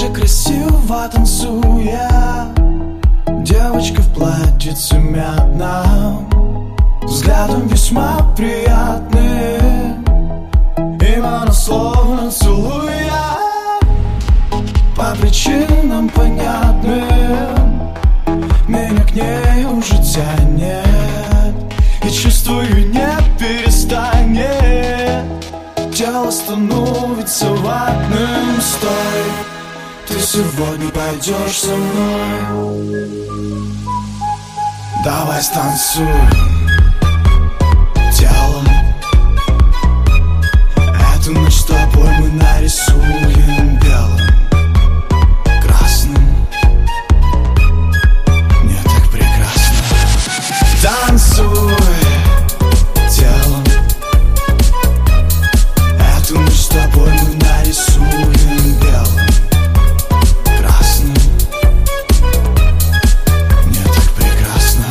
же красиво танцуя, девочка в платьице мятном, взглядом весьма приятным, им она словно целуя, по причинам понятным, меня к ней уже тянет, и чувствую не перестанет. Тело становится ватным. Стой, ты сегодня пойдешь со мной, давай станцуй телом. Эту ночь с тобой мы нарисуем белым, красным. Мне так прекрасно. Танцуй телом. Эту ночь с тобой мы нарисуем белым, красным. Мне так прекрасно.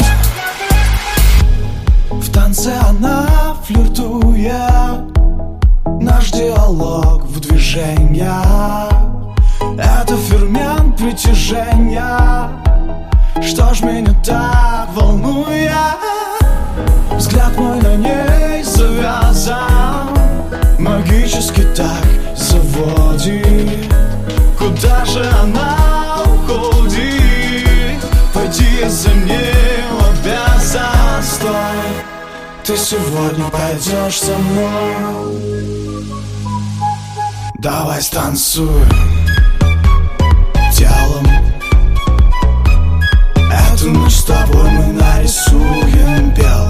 В танце она флиртует, наш диалог в движениях. Это фермент притяжения. Что ж меня так волнует? Взгляд мой на ней завязан, магически так заводит. Куда же она уходит? Пойди, я за ней обязан. Стой, ты сегодня пойдешь со мной, давай станцуй телом. Эту ночь с тобой мы нарисуем белым,